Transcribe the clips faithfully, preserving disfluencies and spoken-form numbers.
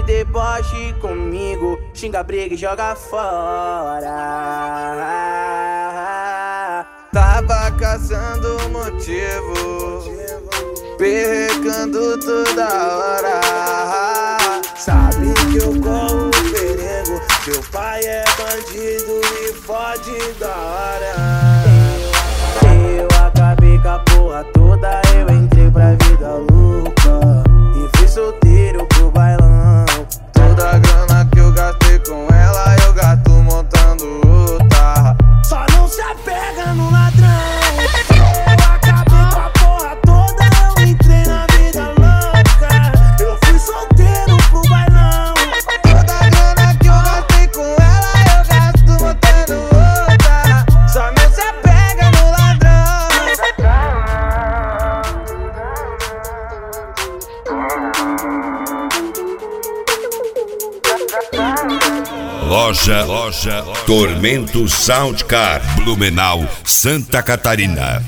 deboche comigo, xinga, briga e joga fora. Tava caçando motivo, perrecando toda hora. Sabe que eu corro perigo, seu pai é bandido e fode da hora. Eu, eu acabei com a porra toda, eu entrei pra vida louca e fui solteiro pro bailão. Toda a grana que eu gastei com ela, eu gasto montando outra. Só não se apega no ladrão. Eu acabei com a porra toda, eu entrei na vida louca. Eu fui solteiro pro bailão. Toda a grana que eu gastei com ela, eu gasto montando outra. Só não se apega no ladrão. Loja, loja, Tormento Soundcar, Blumenau, Santa Catarina.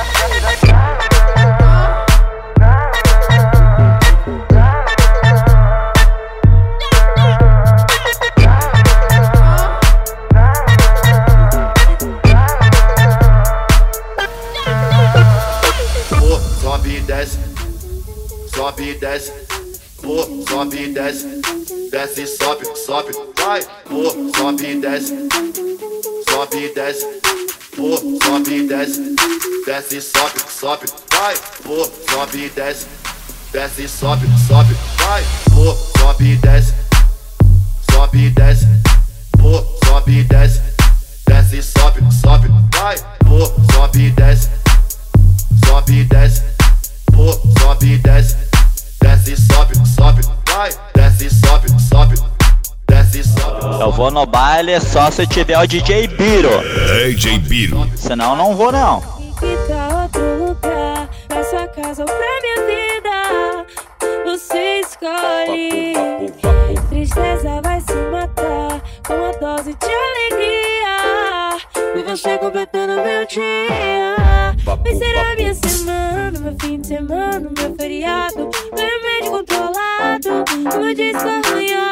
Pô, sobe e desce, sobe e desce. Pô, sobe e desce, desce e sobe, sobe, vai. Pô, sobe e desce, sobe e desce. Pô, sobe e desce, desce e sobe, sobe, vai. Pô, sobe e desce, desce e sobe, sobe, vai. Pô, sobe e desce, sobe e desce. Pô, sobe e desce, desce e sobe, sobe, vai. Pô, sobe e desce, sobe e desce. Pô, sobe e desce, desce e sobe, sobe, vai. Desce e sobe, sobe, desce e sobe. Eu vou no baile só se tiver o D J Biro. D J Biro. Senão não vou não. Que tá outro lugar, pra sua casa ou pra minha vida, você escolhe. Tristeza vai se matar com a dose de alegria, e você completando meu dia. Vai ser a minha semana, meu fim de semana, meu feriado, meu remédio controlado, meu disco arranhado.